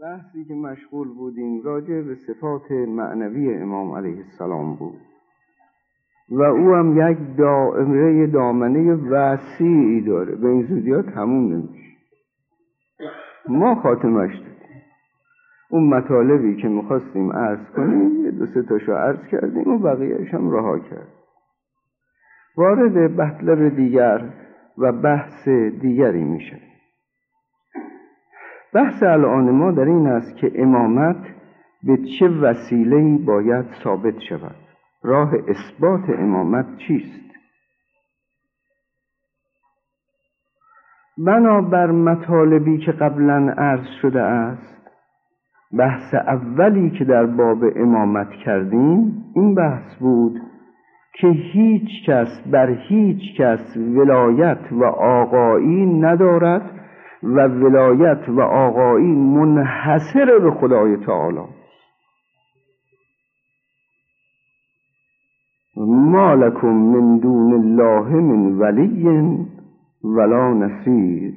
بحثی که مشغول بودیم راجع به صفات معنوی امام علیه السلام بود و او هم یک دامنه وسیعی داره، به این زودی ها تموم نمیشه. ما خاتمش دادیم. اون مطالبی که میخواستیم عرض کنیم 2-3 تاشو عرض کردیم و بقیهش هم رها کرد. وارد مطلب دیگر و بحث دیگری میشه. بحث الان ما در این است که امامت به چه وسیله‌ای باید ثابت شود. راه اثبات امامت چیست؟ بنابر مطالبی که قبلا عرض شده است، بحث اولی که در باب امامت کردیم این بحث بود که هیچ کس بر هیچ کس ولایت و آقایی ندارد و ولایت و آقایی منحصر به خدای تعالی. ما لکم من دون الله من ولی ولا نصیر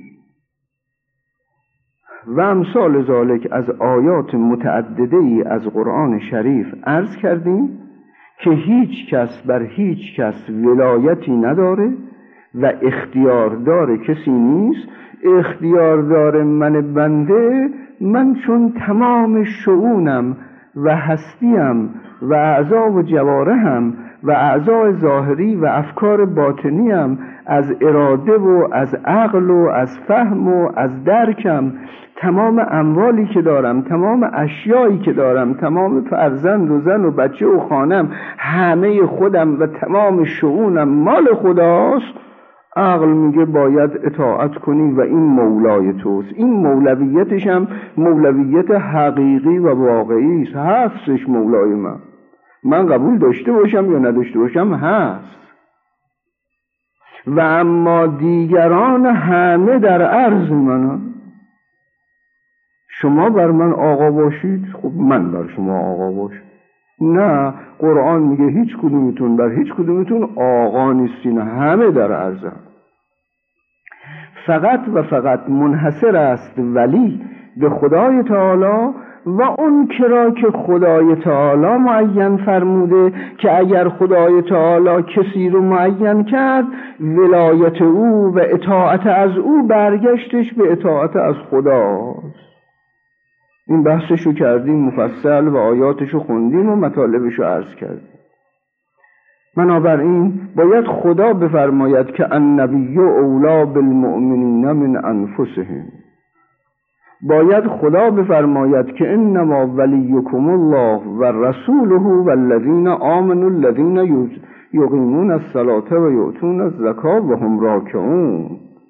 و امثال ذالک از آیات متعدده ای از قرآن شریف عرض کردیم که هیچ کس بر هیچ کس ولایتی نداره و اختیاردار کسی نیست. اختیاردار من بنده، من چون تمام شؤونم و هستیم و اعضا و جوارحم و اعضای ظاهری و افکار باطنیم از اراده و از عقل و از فهم و از درکم، تمام اموالی که دارم، تمام اشیایی که دارم، تمام فرزند و زن و بچه و خانم، همه خودم و تمام شؤونم مال خداست. عقل میگه باید اطاعت کنی و این مولای توست. این مولویتش هم مولویت حقیقی و واقعی است. هستش مولای من قبول داشته باشم یا نداشته باشم هست. و اما دیگران همه در عرض منم. شما بر من آقا باشید، خب من بر شما آقا باشم. نه، قرآن میگه هیچ کدومتون بر هیچ کدومتون آقا نیستین، همه در عرضم. فقط و فقط منحصر است ولی به خدای تعالی و اون کرا که خدای تعالی معین فرموده که اگر خدای تعالی کسی رو معین کرد، ولایت او و اطاعت از او برگشتش به اطاعت از خداست. این بحثشو کردیم مفصل و آیاتشو خوندیم و مطالبشو عرض کردیم. بنابراین باید خدا بفرماید که النبی اولی بالمؤمنین من انفسهم. باید خدا بفرماید که انما ولیکم الله و رسوله والذین آمنوا الذین یقیمون الصلاة و یؤتون الزکاة و هم راکعون.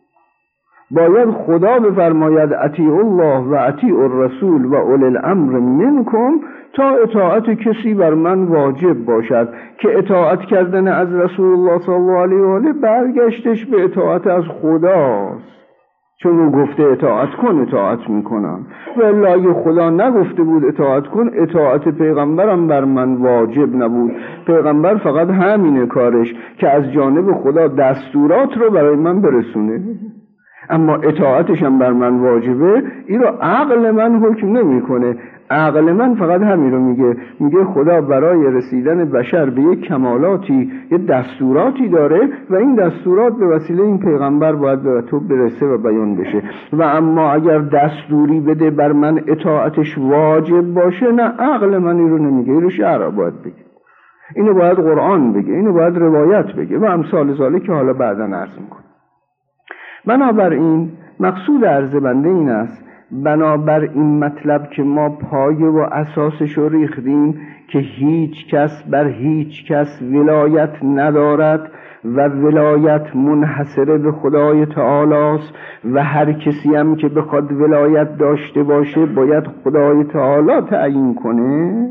باید خدا بفرماید اطیعوا الله و اطیعوا الرسول و اولی الامر منکم، تا اطاعت کسی بر من واجب باشد که اطاعت کردن از رسول الله صلی الله علیه و آله برگشتش به اطاعت از خداست. چون او گفته اطاعت کن اطاعت میکنم، و الا اگه خدا نگفته بود اطاعت کن، اطاعت پیغمبرم بر من واجب نبود. پیغمبر فقط همینه کارش که از جانب خدا دستورات رو برای من برسونه، اما اطاعتشم بر من واجبه. این رو عقل من حکم نمیکنه. عقل من فقط همین رو میگه خدا برای رسیدن بشر به یک کمالاتی یه دستوراتی داره و این دستورات به وسیله این پیغمبر باید به تو برسه و بیان بشه. و اما اگر دستوری بده بر من اطاعتش واجب باشه، نه، عقل من این رو نمیگه. این رو شرع باید بگه، اینو باید قرآن بگه، اینو باید روایت بگه و امثال ذالک که حالا بعدا عرض میکنم. بنابراین مقصود عرض بنده این است، بنابر این مطلب که ما پایه و اساسش رو ریختیم که هیچ کس بر هیچ کس ولایت ندارد و ولایت منحصر به خدای تعالی است و هر کسی هم که بخواد ولایت داشته باشه باید خدای تعالی تعیین کنه.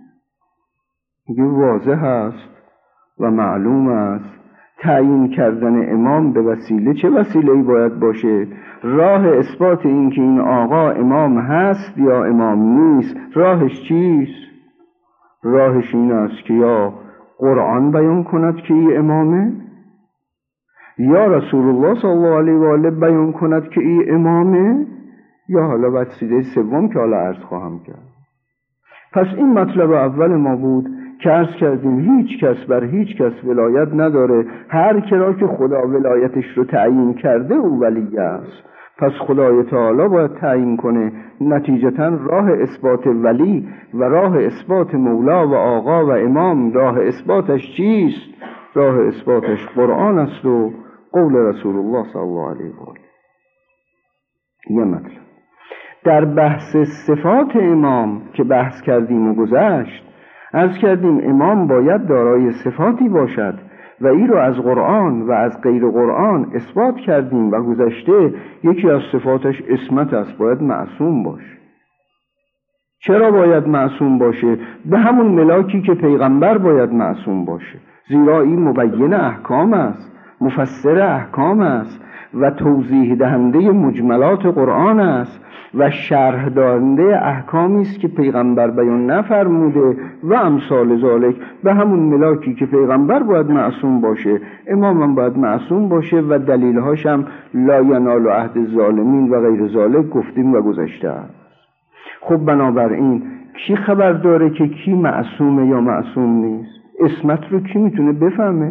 دیگه واضح است و معلوم است تعیین کردن امام به وسیله چه وسیله‌ای باید باشه. راه اثبات این که این آقا امام هست یا امام نیست، راهش چیست؟ راهش این است که یا قرآن بیان کند که این امامه، یا رسول الله صلی الله علیه و آله بیان کند که این امامه، یا حالا وسیله سوم که حالا عرض خواهم کرد. پس این مطلب اول ما بود که عرض کردیم هیچ کس بر هیچ کس ولایت نداره، هر کرا که خدا ولایتش رو تعیین کرده او ولی است. پس خدای تعالی باید تعیین کنه. نتیجتاً راه اثبات ولی و راه اثبات مولا و آقا و امام، راه اثباتش چیست؟ راه اثباتش قرآن است و قول رسول الله صلی الله علیه و آله. یه مطلب در بحث صفات امام که بحث کردیم و گذشت، عرض کردیم امام باید دارای صفاتی باشد و این رو از قرآن و از غیر قرآن اثبات کردیم و گذشته یکی از صفاتش عصمت است، باید معصوم باشه. چرا باید معصوم باشه؟ به همون ملاکی که پیغمبر باید معصوم باشه، زیرا این مبین احکام است، مفسر احکام است و توضیح دهنده مجملات قرآن است و شرح دهنده احکامی است که پیغمبر بیان نفرموده و امثال ذالک. به همون ملاکی که پیغمبر باید معصوم باشه، امام هم باید معصوم باشه و دلیلهاش هم لا ینال عهد الظالمین و غیر ذالک گفتیم و گذشته است. خب بنابراین کی خبر داره که کی معصومه یا معصوم نیست؟ عصمت رو کی میتونه بفهمه؟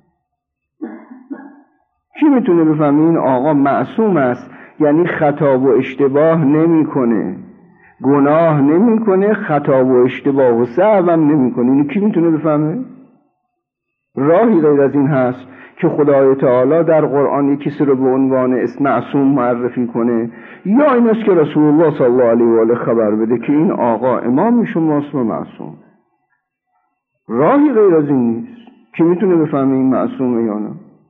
کی میتونه بفهمه این آقا معصوم است؟ یعنی خطا و اشتباه نمیکنه، گناه نمیکنه، خطا و اشتباه و سهو هم نمیکنه. اینو کی میتونه بفهمه؟ راهی غیر از این هست که خدای تعالی در قرآن یکی کسی رو به عنوان اسم معصوم معرفی کنه، یا این است که رسول الله صلی الله علیه و آله خبر بده که این آقا امام شماست و معصوم. راهی غیر از این نیست. کی میتونه بفهمه این معصومه یا نه؟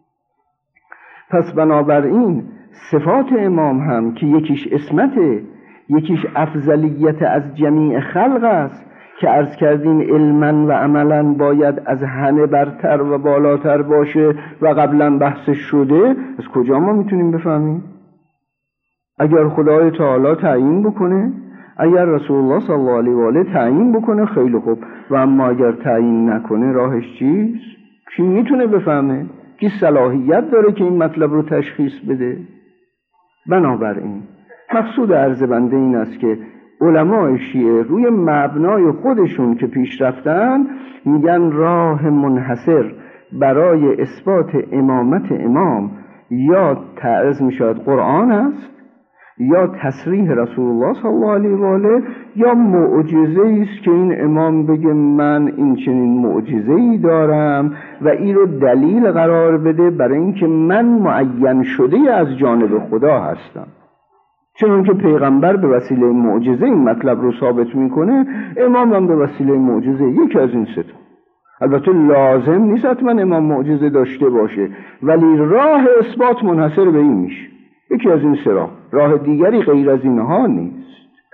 پس بنابراین صفات امام هم که یکیش عصمته، یکیش افضلیت از جمیع خلق است که عرض کردیم علما و عملا باید از همه برتر و بالاتر باشه و قبلا بحثش شده. از کجا ما میتونیم بفهمیم؟ اگر خدای تعالی تعیین بکنه، اگر رسول الله صلی الله علیه و آله تعیین بکنه خیلی خوب، و اما اگر تعیین نکنه راهش چیست؟ کی میتونه بفهمه؟ کی صلاحیت داره که این مطلب رو تشخیص بده؟ بنابراین مقصود عرض بنده این است که علمای شیعه روی مبنای خودشون که پیش رفتن میگن راه منحصر برای اثبات امامت امام یا تعرض میشود قرآن است، یا تصریح رسول الله صلی الله علیه و آله، یا معجزه است که این امام بگه من این چنین معجزه ای دارم و این رو دلیل قرار بده برای اینکه من معین شده از جانب خدا هستم. چون که پیغمبر به وسیله معجزه این مطلب رو ثابت میکنه، امام هم به وسیله معجزه. یکی از این سه تا. البته لازم نیست حتما امام معجزه داشته باشه، ولی راه اثبات منحصر به این میشه. یکی از این سه راه دیگری غیر از اینها نیست.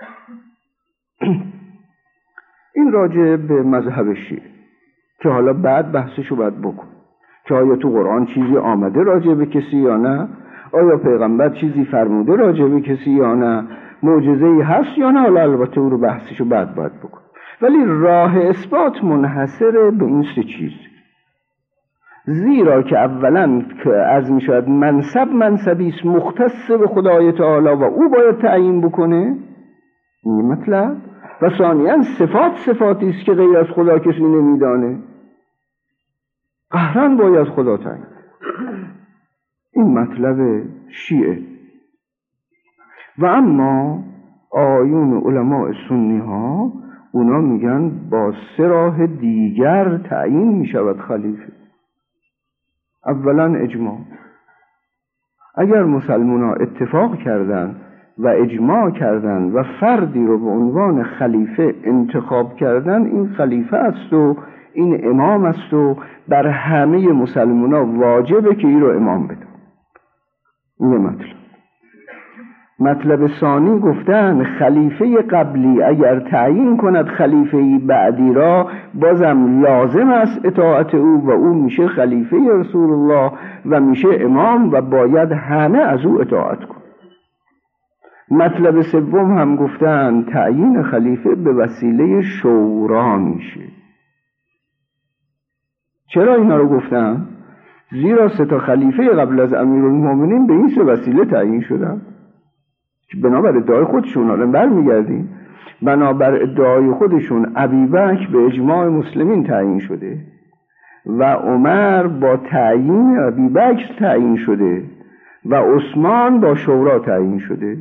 این راجع به مذهب شیعه که حالا بعد بحثشو باید بکن که آیا تو قرآن چیزی آمده راجع به کسی یا نه، آیا پیغمبر چیزی فرموده راجع به کسی یا نه، معجزه‌ای هست یا نه. حالا البته اون رو بحثشو بعد باید بکن، ولی راه اثبات منحصر به این سه چیز. زیرا که اولا که عرض می شود منصبی است مختص به خدای تعالی و او باید تعیین بکنه این مطلب، و ثانیاً صفاتی است که غیر از خدا کسی نمیدانه، قهرن باید خدا تعیین. این مطلب شیعه. و اما آیون علماء سنی ها اونا میگن با سه راه دیگر تعیین می شود خلیفه. اولا اجماع. اگر مسلمان ها اتفاق کردن و اجماع کردن و فردی رو به عنوان خلیفه انتخاب کردن، این خلیفه است و این امام است و بر همه مسلمان ها واجبه که این رو امام بدن. این مطلب ثانی گفتن خلیفه قبلی اگر تعیین کند خلیفه بعدی را بازم لازم است اطاعت او و او میشه خلیفه رسول الله و میشه امام و باید همه از او اطاعت کن. مطلب سوم هم گفتن تعیین خلیفه به وسیله شورا میشه. چرا اینا رو گفتن؟ زیرا سه تا خلیفه قبل از امیرالمومنین به این سه وسیله تعیین شدن. که بنابر ادعای خودشون، حالا برمیگردیم، بنابر ادعای خودشون ابوبکر به اجماع مسلمین تعیین شده و عمر با تعیین ابوبکر تعیین شده و عثمان با شورا تعیین شده.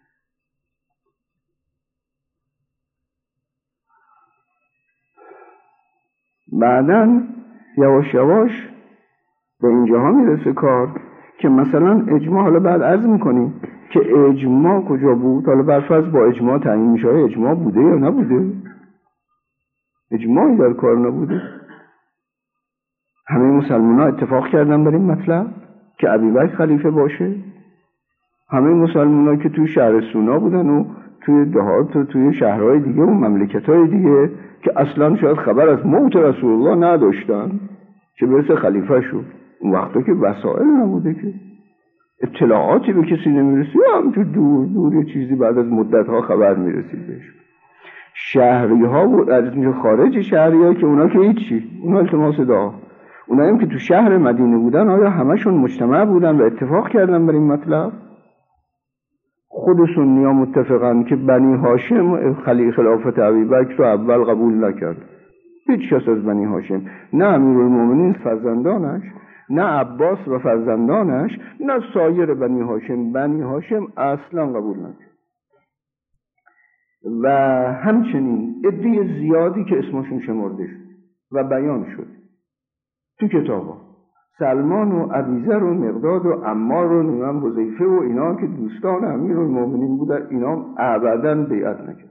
بعداً یواش یواش به اینجاها میرسه کار که مثلا اجماع، حالا بعد عرض میکنیم که اجماع کجا بود. حالا برفرض با اجماع تعیین میشه، اجماع بوده یا نبوده؟ اجماعی در کار نبوده. همه مسلمان ها اتفاق کردن بر این مطلب که ابوبکر خلیفه باشه. همه مسلمان ها که توی شهرستونا بودن و توی دهات و توی شهرهای دیگه و مملکتهای دیگه که اصلا شاید خبر از موت رسول الله نداشتن که برسه خلیفه شد. اون وقتا که وسائل نبوده، که اطلاعاتی به کسی نمیرسید، همچون دور دور یه چیزی بعد از مدتها خبر میرسید بهش. شهری ها و از خارج شهری ها که اونا که هیچی، اونا التماس دعا. اونا هم که تو شهر مدینه بودن، آیا همشون مجتمع بودن و اتفاق کردن بر این مطلب؟ خود سنی ها متفقن که بنی هاشم خلافت ابوبکر رو اول قبول نکرد. هیچ کس از بنی هاشم، نه امیرالمومنین فرزندانش، نه عباس و فرزندانش، نه سایر بنی هاشم اصلا قبول نکرد. و همچنین عده زیادی که اسمشون شمرده شد و بیان شد تو کتابا، سلمان و ابیذر و مقداد و عمار و نمیدونم حذیفه و اینا که دوستان امیرالمومنین بودن، اینا ابداً بیعت نکرد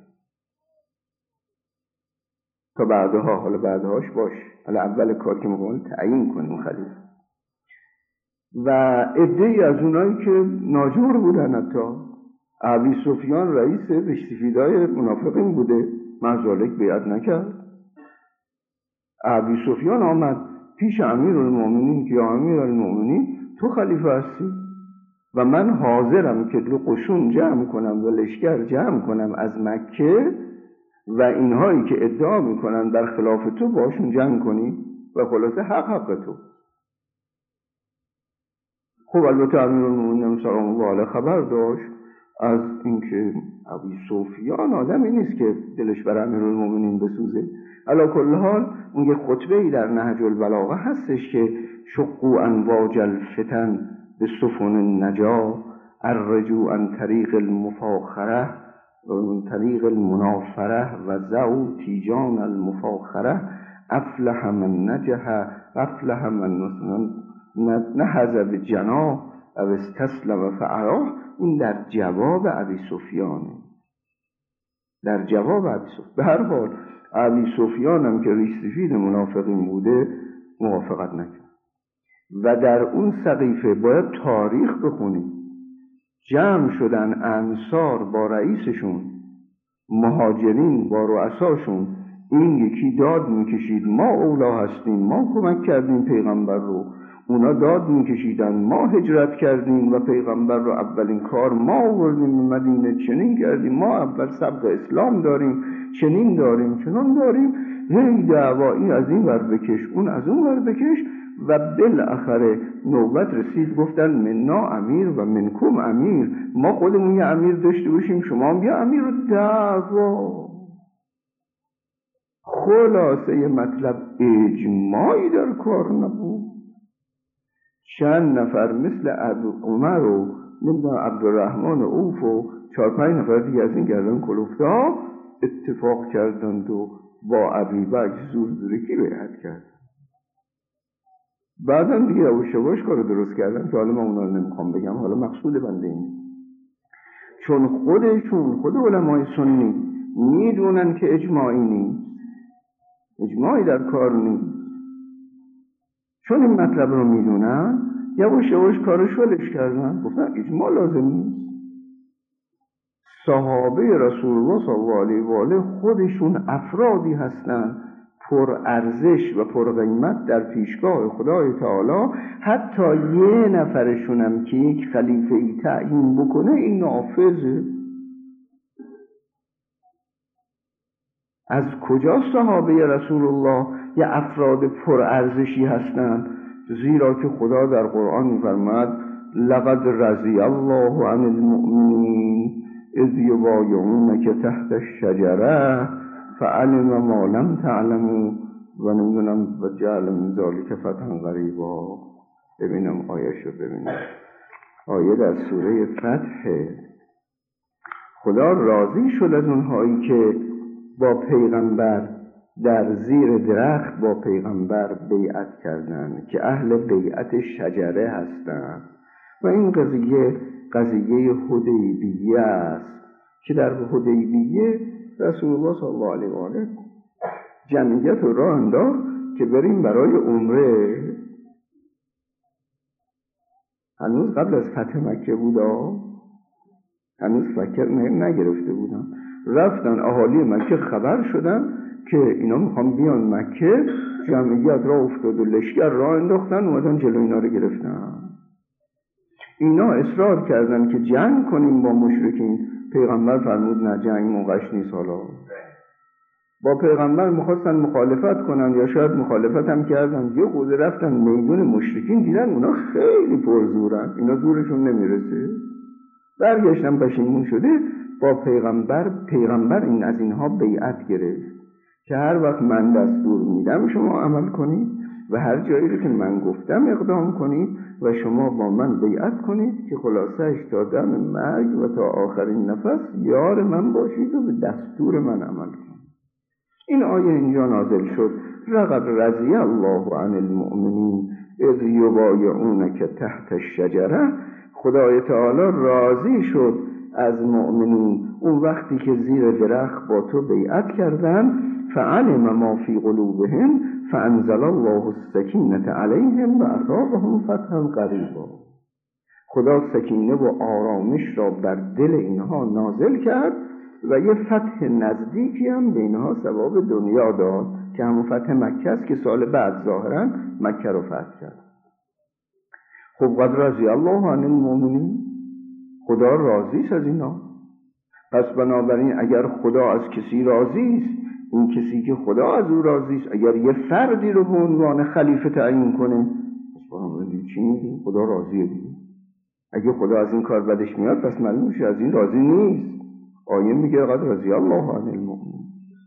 تا بعدها. حالا بعدهاش باش، حالا اول کار که مقام تعیین کنیم خلیفه. و عده‌ای از اونایی که ناجور بودن، حتی ابی سفیان رئیس ریشسفیدای منافقین بوده، مع بیعت نکرد. ابی سفیان آمد پیش امیرالمومنین که امیرالمومنین تو خلیفه هستی و من حاضرم که قشون جمع کنم و لشکر جمع کنم از مکه و اینهایی که ادعا میکنن در خلاف تو باشون جمع کنی و خلاصه حق تو. خب البته امیرالمومنین سلام الله علیه خبر داشت از اینکه ابی سفیان آدمی نیست که دلش بر امیرالمومنین بسوزه. علی کل حال اون یه خطبه‌ای در نهج البلاغه هستش که شقوا انواج الفتن به سفن النجا الرجوع عن طریق المفاخره و طریق المنافره و زو تیجان المفاخره افلح من نجح افلح من نهض بجناح او استسلم فعراه. این در جواب ابی سفیانه، در جواب ابی سفیان. به هر حال ابی سفیان هم که ریش سفید منافقین بوده موافقت نکرد. و در اون سقیفه باید تاریخ بخونیم، جمع شدن انصار با رئیسشون، مهاجرین با رؤساشون، این یکی داد میکشید ما اولا هستیم، ما کمک کردیم پیغمبر رو، اونا داد میکشیدن ما هجرت کردیم و پیغمبر رو اولین کار ما آوردیم به مدینه، چنین کردیم، ما اول سبق اسلام داریم، چنین داریم، چنان داریم. هی دعوایی از این ور بکش اون از اون ور بکش و بالاخره نوبت رسید گفتن منا امیر و منکم امیر، ما خودمون یه امیر داشته باشیم شما هم یه امیر. رو دعوا خلاصه مطلب اجماعی در کار نبود. چند نفر مثل عمر و نمیدونم عبدالرحمن عوف و 4-5 نفر دیگه از این گردن کلفته اتفاق کردند و با ابوبکر زورکی بیعت کردند. بعدم دیگه یواش کارو درست کردن که حالا من اونا رو نمیخوام بگم. حالا مقصود بنده اینه چون خود علمای سنی میدونن که اجماعی نیست، اجماعی در کار نیست، چون این مطلب رو میدونن یواش کارو شلش کردن، گفتن اجماع لازم نیست. صحابه رسول الله صلی الله علیه و آله خودشون افرادی هستن پر ارزش و پر قیمت در پیشگاه خدای تعالی، حتی یه نفرشون هم که یک خلیفه ای تعیین بکنه این نافذه. از کجا صحابه رسول الله یه افراد پر ارزشی هستند؟ زیرا که خدا در قرآن می‌فرماید لقد رضی الله عن المؤمنین اذ یبایعونک تحت الشجره فعلم ما لم تعلموا و نمیدونم و جعل من ذلک فتحا قریبا. ببینم آیه‌شو ببینم. آیه در سوره فتح. خدا راضی شد از اونهایی که با پیغمبر در زیر درخت با پیغمبر بیعت کردن، که اهل بیعت شجره هستند. و این قضیه حدیبیه است که در حدیبیه رسول الله صلی الله علیه و آله جمعیت رو راه انداخت که بریم برای عمره. هنوز قبل از فتح مکه بودا، هنوز فکر نگرفته بودن. رفتن اهالی مکه خبر شدن که اینا میخوان بیان مکه. جمعیت راه افتاد و لشکر راه انداختن، اومدن جلو اینا رو گرفتن. اینا اصرار کردن که جنگ کنیم با مشرکین. پیغمبر فرمود نه، جنگ موقعش نیست. حالا با پیغمبر میخواستن مخالفت کنن یا شاید مخالفت هم کردن. یه خود رفتن میدون مشرکین، دیدن اونا خیلی پرزورن، اینا زورشون نمیرسه. برگشتن پشیمون شده. با پیغمبر این از اینها بیعت گرفت که هر وقت من دستور میدم شما عمل کنید و هر جایی رو که من گفتم اقدام کنید و شما با من بیعت کنید که خلاصه‌اش تا دم مرگ و تا آخرین نفس یار من باشید و به دستور من عمل کنید. این آیه اینجا نازل شد. لقد رضی الله عن المؤمنین اذ یبایعونک تحت الشجره. خدای تعالی راضی شد از مؤمنین اون وقتی که زیر درخت با تو بیعت کردن. فعلم ما فی قلوبهم فانزل الله السکینة علیهم و اصابهم فتحا قریبا. خدا سکینه و آرامش را بر دل اینها نازل کرد و یه فتح نزدیکی هم به اینها ثواب دنیا داد که همون فتح مکه است که سال بعد ظاهرا مکه رو فتح کرد. خب قد رضی الله عن المؤمنین، خدا راضی است از اینا. پس بنابراین اگر خدا از کسی راضی است، این کسی که خدا از او راضی است اگر یه فردی رو به عنوان خلیفه تعیین کنه، پس بنابراین چی میگیم؟ خدا راضیه دیگه. اگه خدا از این کار بدش میاد پس معلوم میشه از این راضی نیست. آیه میگه قد رضی الله عن المؤمنین.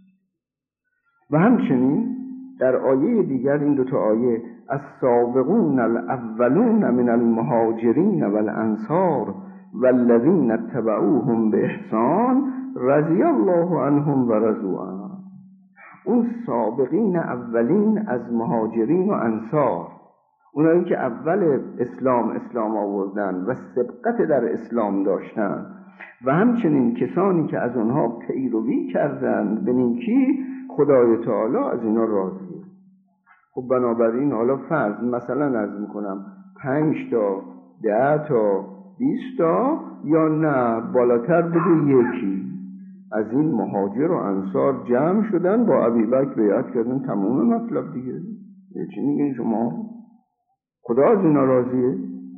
و همچنین در آیه دیگر این دو تا آیه السابقون الاولون من المهاجرین والانصار والذین اتبعوهم باحسان رضی الله عنهم و رضوا عنه. اون سابقین اولین از مهاجرین و انصار، اونایی که اول اسلام آوردن و سبقت در اسلام داشتن و همچنین کسانی که از اونها پیروی کردند به نیکی، خدای تعالی از اینا راضیه. خب بنابراین حالا فرض مثلا عرض میکنم 5 تا 10 تا 20 تا یا نه بالاتر بده یکی از این مهاجر و انصار جمع شدن با ابوبکر بیعت کردن، تمام مطلب دیگه. چی میگین شما؟ خدا از اینا راضیه.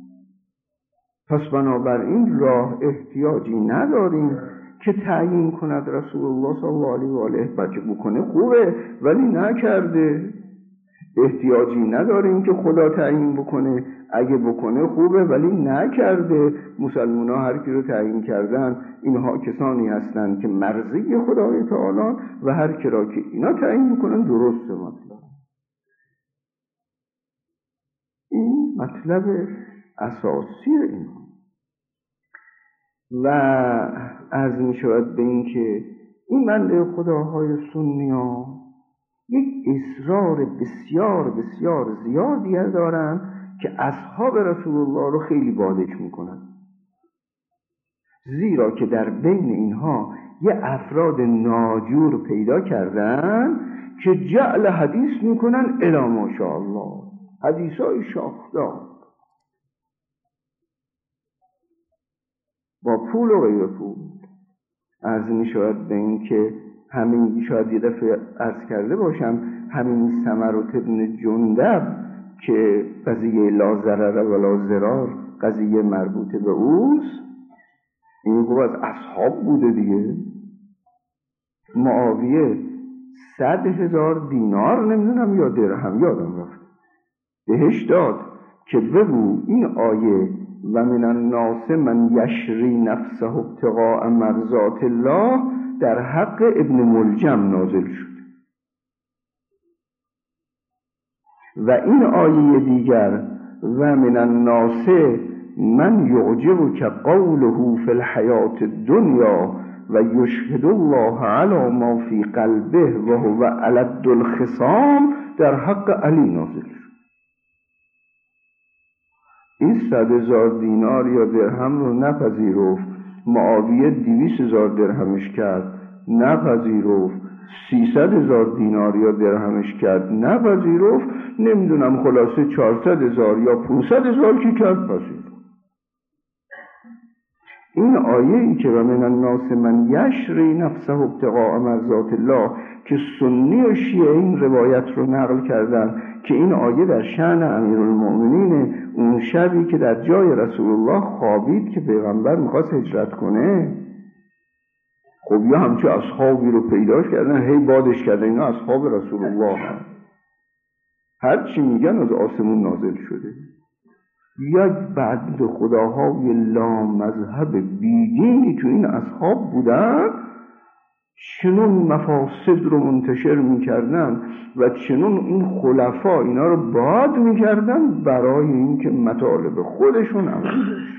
پس بنابراین راه احتیاجی نداریم که تعیین کند رسول الله صلی الله علیه و آله. بلکه بکنه خوبه ولی نکرده. احتیاجی نداریم که خدا تعیین بکنه، اگه بکنه خوبه ولی نکرده. مسلمان ها هر کی رو تعیین کردن اینها کسانی هستند که مرضی خدای تعالی و هر کی را که اینا تعیین میکنن درسته. این مطلب اساسی اینها. و عرض می شود به این که این بنده خداهای سنی ها یک اصرار بسیار بسیار زیادی دارن که اصحاب رسول الله رو خیلی بادش میکنن، زیرا که در بین اینها یه افراد ناجور پیدا کردن که جعل حدیث میکنن الی ماشاءالله، حدیثای شاخدار با پول و غیر پول. عرض می شود به این که همین شاید یه دفعه عرض کرده باشم، همین سمرة ابن جندب که قضیه لا ضرر ولا ضرار قضیه مربوط به اوست، این گفت از اصحاب بوده دیگه. معاویه 100,000 دینار نمیدونم یا درهم یادم رفت بهش داد که بگو این آیه و من الناس من یشری نفسه ابتغاء مرضات الله در حق ابن ملجم نازل شد. و این آیه دیگر و من الناس من یعجبک قوله فی الحیاة الدنیا و یشهد الله علی ما فی قلبه و هو الد الخصام در حق علی نازل شد. این 100,000 دینار یا درهم رو نپذیرفت. معاویه 200,000 درهمش کرد نپذیرفت. 300,000 دینار یا درهمش کرد نپذیرفت. نمیدونم خلاصه 400,000 یا 500,000 که کرد پذیرفت. این آیه ای که و من الناس من یشری نفسه ابتغاء مرضات الله که سنی و شیعه این روایت رو نقل کردن که این آیه در شأن امیرالمؤمنین اون شبی که در جای رسول الله خوابید که پیغمبر میخواست هجرت کنه. خب یا همچه اصحابی رو پیداش کردن هی بادش کردن اینا اصحاب رسول الله هم. هر چی میگن از آسمون نازل شده. یک بعد خداهای لامذهب بیدینی تو این اصحاب بودن چنون مفاسد رو منتشر میکردن و چنون این خلفا اینا رو باد میکردن برای اینکه مطالب خودشون عمل بشه.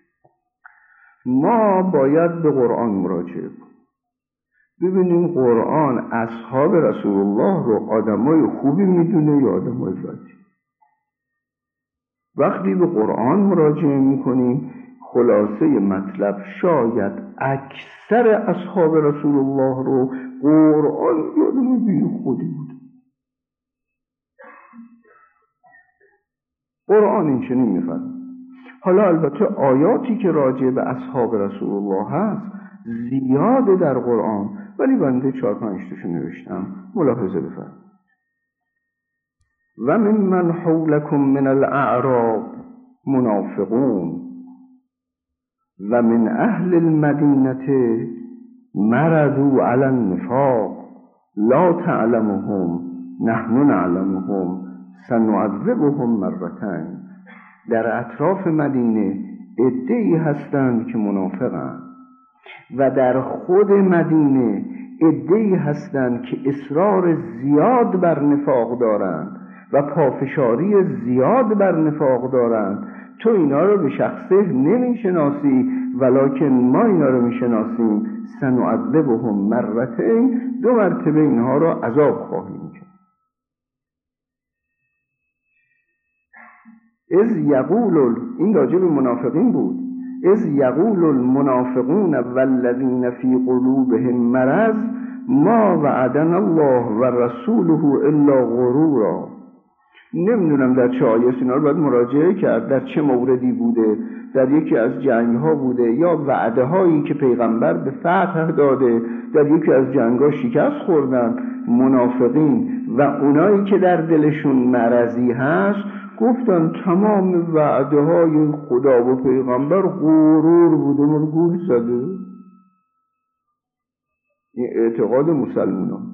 ما باید به قرآن مراجعه کنیم ببینیم قرآن اصحاب رسول الله رو آدمای خوبی میدونه یا آدمای بدی. وقتی به قرآن مراجعه میکنیم خلاصه مطلب شاید اکثر اصحاب رسول الله رو قرآن یادم بی خودی بود. قرآن این چنین میفرماید. حالا البته آیاتی که راجع به اصحاب رسول الله هست زیاده در قرآن ولی بنده 4-5 تاشو نوشتم ملاحظه بفرمایید. و من حولکم من الاعراب منافقون و من اهل المدینه مردوا علی النفاق لا تعلمهم نحن نعلمهم سنعذبهم مرتين. در اطراف مدینه عده‌ای هستند که منافقند و در خود مدینه عده‌ای هستند که اصرار زیاد بر نفاق دارند و پافشاری زیاد بر نفاق دارند. تو اینا رو به شخصه نمیشناسی ولکن ما اینا رو میشناسیم. سنعذبهم مرتين 2 مرتبه اینها رو عذاب خواهیم کرد. از یقول این راجع به منافقین بود. از یقول المنافقون والذین فی قلوبهم مرض ما وعدنا الله و رسوله الا غرورا. نمیدونم در چه آیه اینا رو باید مراجعه کرد، در چه موردی بوده، در یکی از جنگ ها بوده یا وعده هایی که پیغمبر به فتح داده در یکی از جنگ ها شکست خوردن. منافقین و اونایی که در دلشون مرضی هست گفتن تمام وعده های خدا و پیغمبر غرور بوده، مرگول زده. این اعتقاد مسلمانان.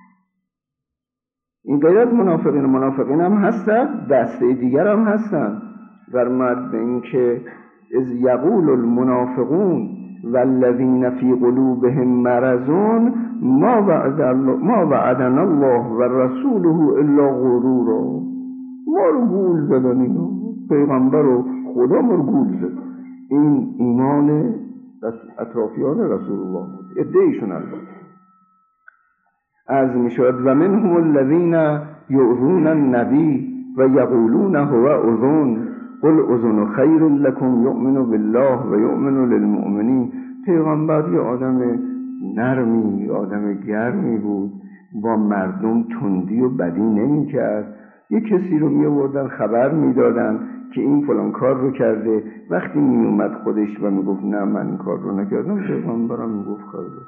این غیر از منافقین هم هستن، دسته دیگر هم هستن. فرمود به این که از یقول المنافقون والذین فی قلوبهم مرض ما وعدنا الله و رسوله الا غرورا. مرگول زدن اینا، پیغمبر و خدا مرگول زدن. این ایمان اطرافیان رسول الله بود، ادعیشون البته. از میشود و منهم الذین یؤذون النبی و یقولون هو اذن قل اذن خیر لکم یؤمن بالله و یؤمن للمؤمنین. پیغمبر یه آدم نرمی، آدم گرمی بود، با مردم تندی و بدی نمی کرد. یه کسی رو می آوردن خبر می دادن که این فلان کار رو کرده. وقتی می اومد خودش و می گفت نه من این کار رو نکردم، پیغمبرم می گفت کرده.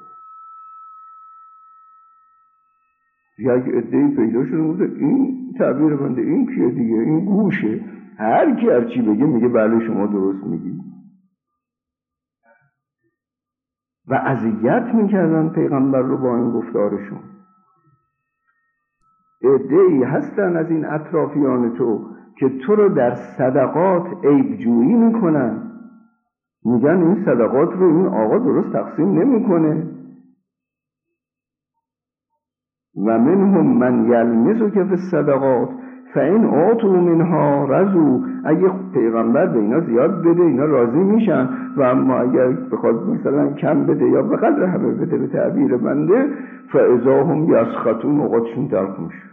یک عده‌ای پیدا شده بوده این تعبیر بنده این کیه دیگه، این گوشه، هر کی هر چی بگه میگه بله شما درست میگی و اذیت میکردن پیغمبر رو با این گفتارشون. عده‌ای هستن از این اطرافیان تو که تو رو در صدقات عیب جویی میکنن، میگن این صدقات رو این آقا درست تقسیم نمیکنه. و منهم من یلمزک فی الصدقات فإن آتوا منها رضوا. اگه پیغمبر به اینا زیاد بده اینا راضی میشن، و اما اگر بخواد مثلا کم بده یا به قدر همه بده به تعبیر بنده، فاذا هم یسخطون، اوقاتشون تلخ میشه.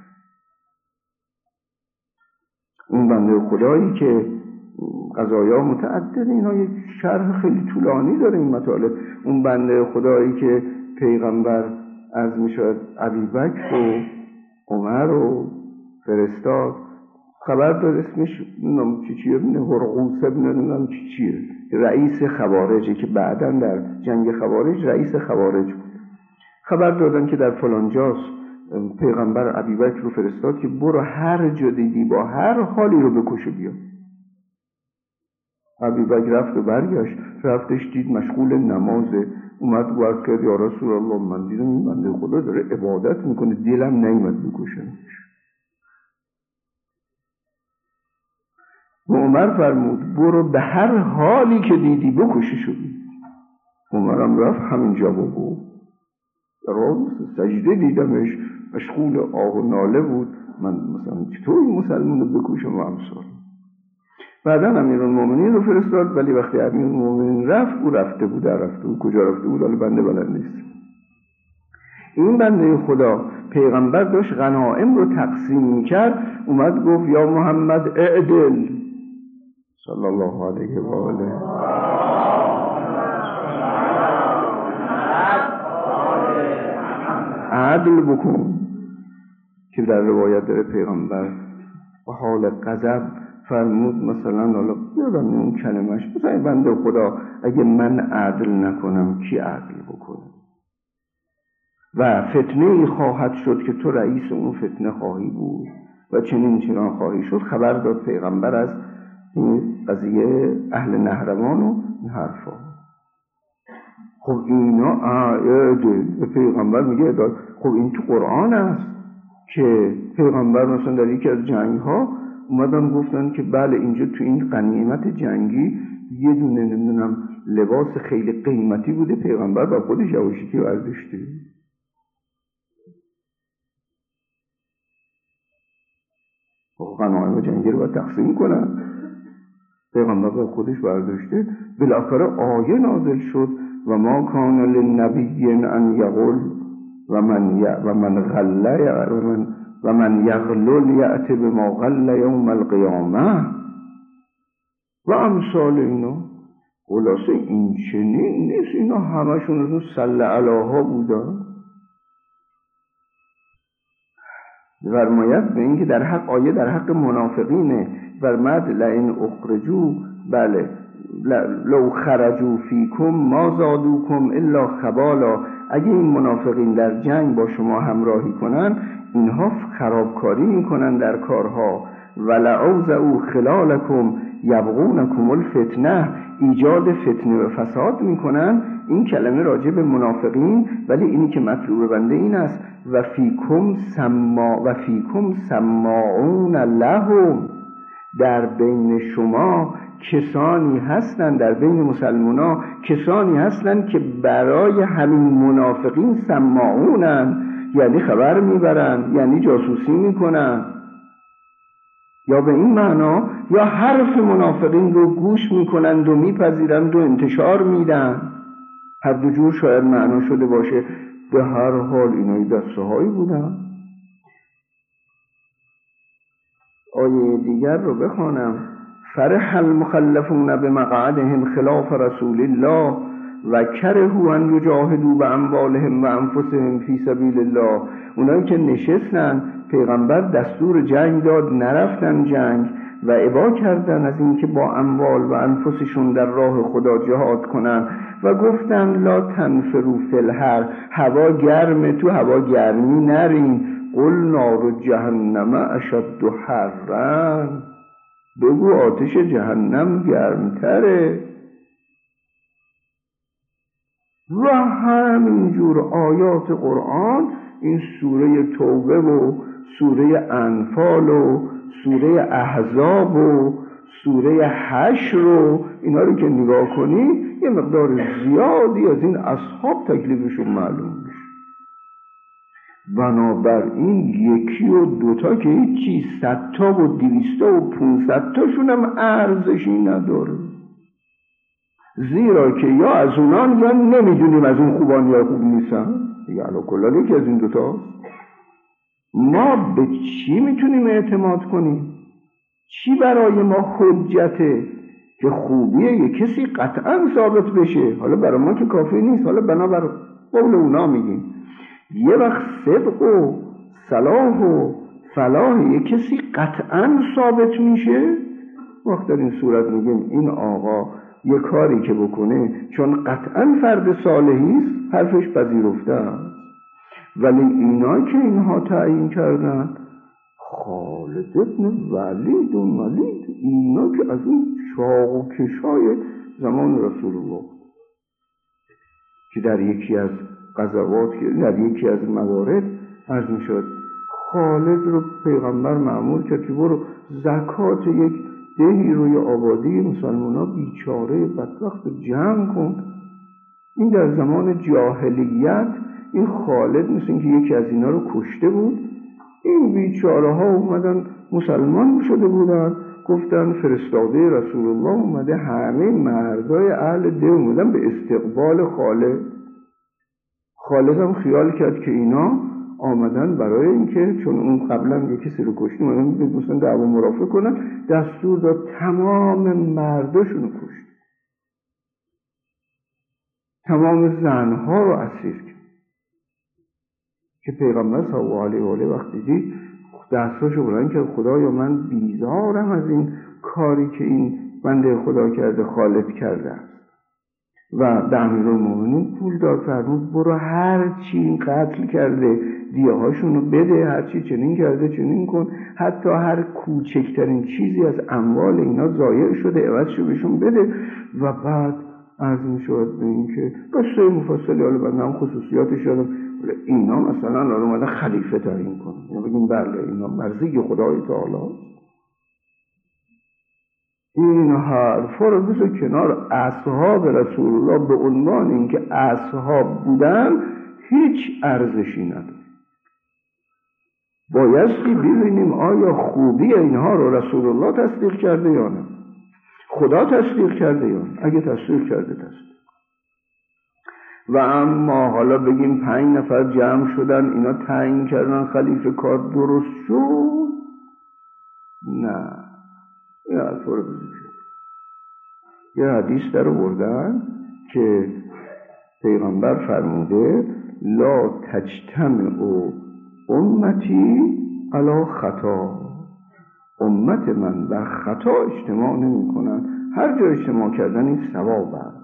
اون بنده خدایی که قضایا متعدد، اینا یک شرح خیلی طولانی داره این مطالب. اون بنده خدایی که پیغمبر از میشد ابوبکر و عمر رو فرستاد، خبر داد اسمش چیه هرقوس ابن چیه، رئیس خوارجه که بعداً در جنگ خوارج رئیس خوارج بود. خبر دادن که در فلان جاست، پیغمبر ابوبکر رو فرستاد که برو هر جا دیدی با هر حالی رو بکشه بیا. ابوبکر رفت و برگشت، رفتش دید مشغول نمازه، اومد گفت که یا رسول الله من دیدم این بنده خدا داره عبادت میکنه، دلم نیامد بکشمش. و عمر فرمود برو به هر حالی که دیدی بکششو. عمرم رفت همین جوابو، در حال سجده دیدمش مشغول آه و ناله بود، من مثلا چطور این مسلمان رو بکشم و امثال. بعدا امیرالمومنین رو فرستاد، ولی وقتی امیرالمومنین رفت او رفته بود. کجا رفته بود حالا بنده بلد نیست. این بنده خدا پیغمبر داشت غنایم رو تقسیم میکرد، اومد گفت یا محمد اعدل صلی الله علیه و آله، عدل بکن. که در روایت داره پیغمبر با حال غضب فرمود مثلا، حالا یادم اون کلمش، مثلا بنده خدا اگه من عدل نکنم کی عدل بکنه؟ و فتنه ای خواهد شد که تو رئیس اون فتنه خواهی بود و چنین خواهی شد. خبر داد پیغمبر از این قضیه اهل نهروان و این حرفا. خب اینا به پیغمبر میگه داد. خب این تو قرآن است که پیغمبر مثلا در یکی از جنگ ها اومدن گفتن که بله اینجا تو این غنیمت جنگی یه دونه نمیدونم لباس خیلی قیمتی بوده، پیغمبر با خودش یواشکی برداشته. غنایم جنگی رو باید تقسیم کنن، پیغمبر با خودش برداشته. بالاخره آیه نازل شد و ما کان للنبی ان یغل و من یغلل یأتی بما غل یوم القیامه و امثال اینا. خلاصه این چنین نیست، اینا همشون از اون صلی علیها بودن. فرماید به این که در حق آیه در حق منافقینه، فرمود لئن اخرجوا بله لو خرجوا فیکم ما زادوکم الا خبالا. اگه این منافقین در جنگ با شما همراهی کنن اینها خرابکاری میکنن در کارها. ولعوزعوا خلالکم یبغونکم الفتنه، ایجاد فتنه و فساد میکنن. این کلمه راجع به منافقین، ولی اینی که مطلوب بنده این است و فیکم سماعون لهم، در بین شما کسانی هستند، در بین مسلمانان کسانی هستند که برای همین منافقین سماعونن، یعنی خبر میبرن، یعنی جاسوسی میکنن، یا به این معنا یا حرف منافقین رو گوش میکنند و میپذیرند و انتشار میدن. هر دو جور شاید معنا شده باشه. به هر حال اینای دسته هایی بودن. آیه دیگر رو بخوانم. فرح المخلفون بمقعدهم خلاف رسول الله و کرهوا ان یجاهدوا باموالهم و انفسهم فی سبیل الله. اونایی که نشستن پیغمبر دستور جنگ داد، نرفتن جنگ و ابا کردن از این که با اموال و انفسشون در راه خدا جهاد کنن و گفتن لا تنفروا فی الحر، هوا گرمه تو هوا گرمی نرین. قل نار جهنم اشد حرا، بگو آتش جهنم گرمتره. و همینجور آیات قرآن، این سوره توبه و سوره انفال و سوره احزاب و سوره حشر و اینا رو که نگاه کنی یه مقدار زیادی از این اصحاب تکلیفشون معلوم میشه. بنابراین یکی و دوتا که هیچی، 100 تا و 200 تا و 500 تاشون هم ارزشی نداره، زیرا که یا از اونان یا نمیدونیم از اون خوبان یا خوب نیستن. یا علاکلال یکی از این دوتا. ما به چی میتونیم اعتماد کنیم؟ چی برای ما حجته که خوبیه یه کسی قطعا ثابت بشه؟ حالا برای ما که کافی نیست، حالا بنابر قول اونا میگیم یه وقت صدق و صلاح و فلاح یه کسی قطعا ثابت میشه، وقت در این صورت میگیم این آقا یه کاری که بکنه چون قطعا فرد صالحی است حرفش پذیرفته است. ولی اینا که اینها تعیین کردن خالد ابن ولید و ملید، اینا که از اون چاق و کشای زمان رسول الله که در یکی از غزوات در یکی از موارد عرض می شد خالد رو پیغمبر مأمور کرد که برو زکات یک دهی روی آبادی مسلمان ها بیچاره بدبخت رو جمع کن. این در زمان جاهلیت این خالد مثل این که یکی از اینا رو کشته بود. این بیچاره ها اومدن مسلمان شده بودن، گفتن فرستاده رسول الله اومده، همه مردای اهل ده اومدن به استقبال خالد. خالد هم خیال کرد که اینا آمدن برای اینکه چون اون قبلا یک کسی رو کشته اومدن مثلا دعوا مرافعه کنن، دستور داد تمام مرداشون رو کشت، تمام زنها رو اسیر کرد که پیغمبر صلی الله علیه و آله وقتی دید دستاشو بلند کرد خدایا من بیزارم از این کاری که این بنده خدا کرده، خالد کرده است. و به امیرالمومنین پول داد، فرمود برو هر چی این قتل کرده دیه‌هاشون رو بده، هر چی چنین کرده چنین کن، حتی هر کوچکترین چیزی از اموال اینا ضایع شده عوضشو بهشون بده. و بعد عرض می‌شود به این که قصه مفصلی، حالا بعد هم خصوصیاتش یادم، اینا مثلا الان اومدن خلیفه تعیین کنن، یا بگیم بله اینا مرضی خدای تعالی. این حرفا رو بذار کنار. اصحاب رسول الله به عنوان اینکه اصحاب بودن هیچ ارزشی نداره. بایستی ببینیم آیا خوبی اینها رو رسول الله تصدیق کرده یا نه، خدا تصدیق کرده یا نه. اگه تصدیق کرده تصدیق. و اما حالا بگیم 5 نفر جمع شدن اینا تعیین کردن خلیفه، کار درست شد؟ نه. این حرفا رو بزنید. یه حدیث در آوردن که پیغمبر فرموده لا تجتمع امتی علی خطا، امت من بر خطا اجتماع نمی کنن، هر جا اجتماع کردن این ثواب است.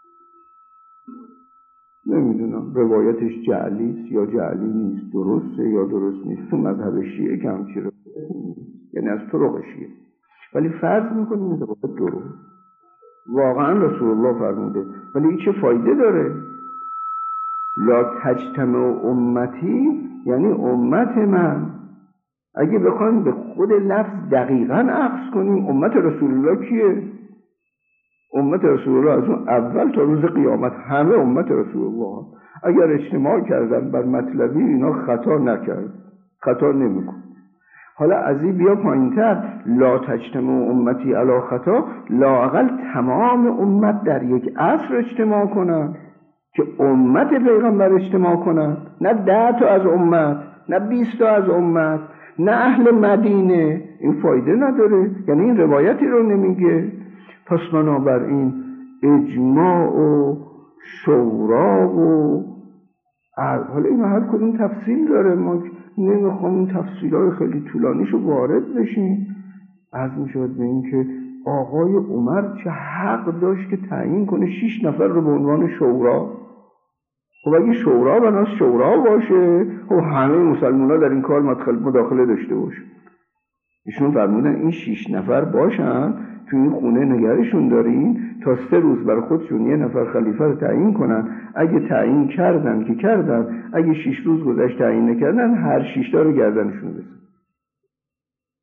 نمیدونم روایتش جعلی است یا جعلی نیست، درسته یا درست نیست. تو مذهب شیعه که همچی رو یعنی از طرق شیعه، ولی فرض میکنیم این روایت درست واقعا رسول الله فرموده. ولی این چه فایده داره؟ لا تجتمع امتی یعنی امت من. اگه بخوایم به خود لفظ دقیقاً اخذ کنیم امت رسول الله کیه؟ امت رسول الله از اون اول تا روز قیامت همه امت رسول الله اگر اجتماع کردن بر مطلبی اینا خطا نکرد، خطا نمیکن. حالا از این بیا پایین‌تر، لا تجتمع امتی علی خطا، لااقل تمام امت در یک عصر اجتماع کنن که امت پیغمبر اجتماع کنن، نه 10 تا از امت، نه 20 تا از امت، نه اهل مدینه. این فایده نداره، یعنی این روایتی رو نمیگه. پس بنابراین اجماع و شورا و حالا این هر کدوم تفصیل داره، ما نمیخوام این تفصیل‌های خیلی طولانیشو وارد بشیم. عرض میشود به این که آقای عمر چه حق داشت که تعیین کنه 6 نفر رو به عنوان شورا. خب اگه شورا بناس شورا باشه، خب همه مسلمان‌ها در این کار مداخله داشته باشه. ایشون فرمودن این 6 نفر باشن تو این خونه نگرشون دارین تا 3 روز برای خودشون یه نفر خلیفه رو تعیین کنن. اگه تعیین کردن که کردن، اگه 6 روز گذشت تعیین نکردن، هر 6 تا رو گردنشون بزن.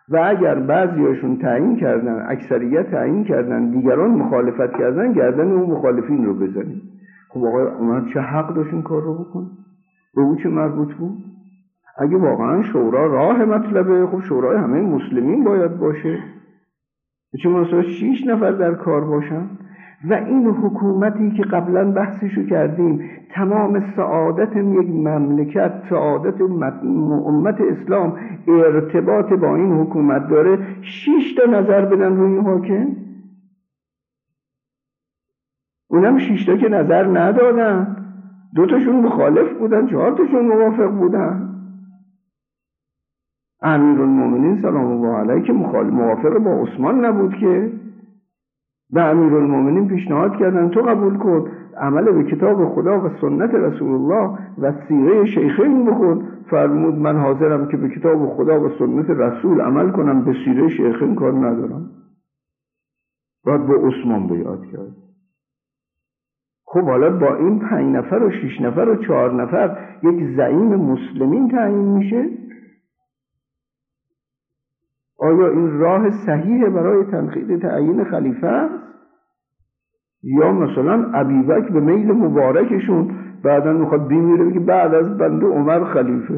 و اگر بعضیاشون تعیین کردن، اکثریت تعیین کردن، دیگران مخالفت کردن، گردن اون مخالفین رو بزنیم. خب آقای عمر چه حق داشت این کار رو بکنه؟ به او چه مربوط بود؟ اگه واقعا شورا راه مطلبه، خب شورای همه مسلمین باید باشه. چه مثلا 6 نفر در کار باشن؟ و این حکومتی که قبلا بحثشو کردیم، تمام سعادت یک مملکت، سعادت امت اسلام ارتباط با این حکومت داره. 6 تا نظر بدن روی این حاکم، اونم 6 تا که نظر ندادن، 2 تاشون مخالف بودن، 4 تاشون موافق بودن. امیرالمومنین سلام الله علیه که موافق با عثمان نبود که، و امیرالمومنین پیشنهاد کردن تو قبول کن، عمل به کتاب خدا و سنت رسول الله و سیره شیخین بکن. فرمود من حاضرم که به کتاب خدا و سنت رسول عمل کنم، به سیره شیخین کار ندارم. بعد با عثمان بیعت کرد. خب حالا با این 5 نفر و 6 نفر و 4 نفر یک زعیم مسلمین تعیین میشه؟ آیا این راه صحیح برای تنقیح تعیین خلیفه است؟ یا مثلا ابوبکر به میل مبارکشون بعداً میخواد بیمیره بگه بعد از بنده عمر خلیفه؟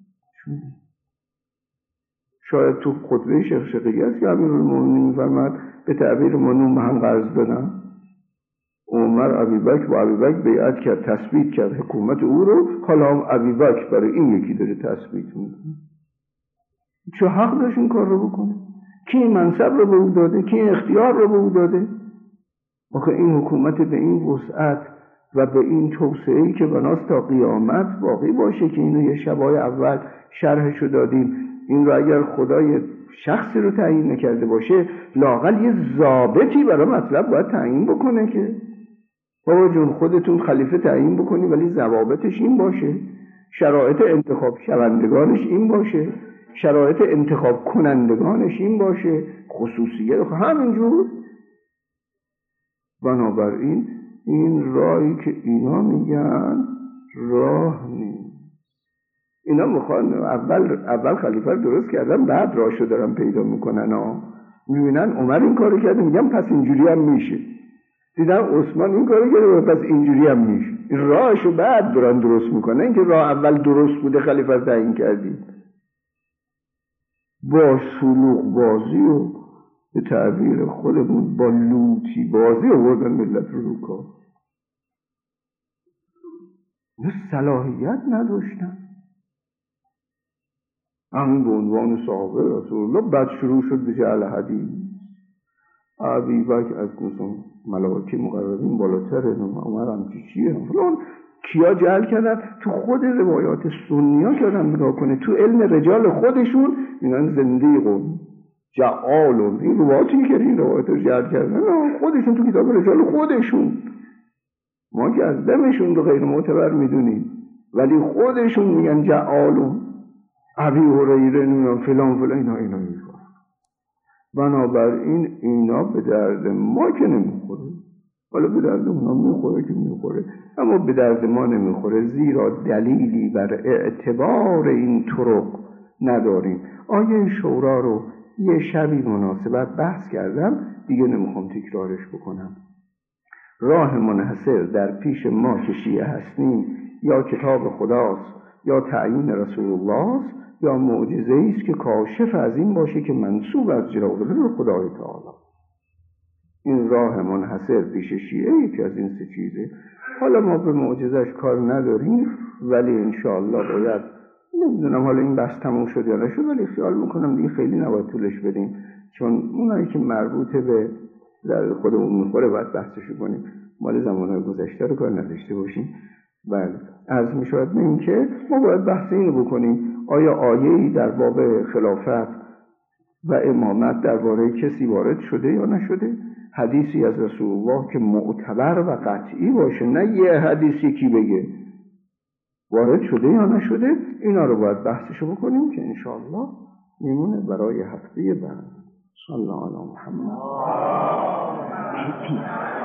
شاید تو خطبه شیخ شقیقی است که امیرالمومنین میفرماد به تعبیر منوم هم قرض دادن. عمر ابوبکر با ابوبکر بیعت کرد، تثبیت کرد حکومت او رو، حالا هم ابوبکر برای این یکی داره تثبیت میکنه. چه حق داشت این کار رو بکنه؟ کی این منصب رو به او داده؟ کی این اختیار رو به او داده؟ آخه این حکومت به این وسعت و به این توسعه‌ای که بناست تا قیامت باقی باشه که اینو یه شبای اول شرحشو دادیم. این رو اگر خدای شخصی رو تعیین نکرده باشه، لااقل یه ضابطی برای مطلب باید تعیین بکنه که بابا جون خودتون خلیفه تعیین بکنی، ولی ضوابطش این باشه، شرایط انتخاب شوندگانش این باشه، شرایط انتخاب کنندگانش این باشه، خصوصیت همینجور. بنابراین این راهی که اینا میگن راه نیست. اینا میخوان اول خلیفه رو درست کردن، بعد راهشو دارن پیدا میکنن. میبینن عمر این کارو کرده، میگن پس اینجوری هم میشه. دیدن عثمان این کارو کرده، پس اینجوری هم میشه. این راهشو بعد دارن درست میکنن، اینکه راه اول درست بوده خلیفه رو تعیین کردی. با شلوغ بازی و به تعبیر خودمون با لوتی بازی آوردن ملت رو کار. صلاحیت نداشتن. همین به عنوان صحابه رسول الله بعد شروع شد به جعل حدیث. ابوبکر از مثلا ملائکه مقربین بالاتره، عمر هم چیه فلان، کیا جعل کردن؟ تو خود روایات سنیا کردن نگاه کنه، تو علم رجال خودشون میگن زندیقون جعالون، این روایاتی که این روایات رو جعل کردن خودشون تو کتاب رجال خودشون. ما که از دمشون رو غیر معتبر میدونیم، ولی خودشون میگن جعالون. ابی هریره نمیدونم فلان اینا میگن. بنابراین اینا به درد ما که نمیخوره، حالا به درد اونا میخوره که میخوره، اما به درد ما نمیخوره، زیرا دلیلی بر اعتبار این طرق نداریم. آیه شورا رو یه شبی مناسبت بحث کردم، دیگه نمیخوام تکرارش بکنم. راه منحصر در پیش ما که شیعه هستیم یا کتاب خداست یا تعیین رسول الله است یا معجزه‌ای است که کاشف از این باشه که منسوب از جلال خدای تعالی. این راه منحصر پیش شیعه یکی از این 3 چیزه. حالا ما به معجزش کار نداریم، ولی انشاءالله باید، نمیدونم حالا این بحث تموم شد یا نشد، ولی خیال میکنم دیگه خیلی نباید طولش بدیم، چون اونایی که مربوط به در خودمون میخوره باید بحثشو کنیم، مال زمانهای گذشته رو کار نداشته باشیم. بله عرض میشود به این که ما باید بحث اینو بکنیم، آیا آیه‌ای در باب خلافت و امامت درباره کسی وارد شده یا نشده؟ حدیثی از رسول الله که معتبر و قطعی باشه، نه یه حدیثی کی بگه، وارد شده یا نشده؟ اینا رو باید بحثشو بکنیم که انشاءالله میمونه برای هفته بعد. صلی الله علی محمد.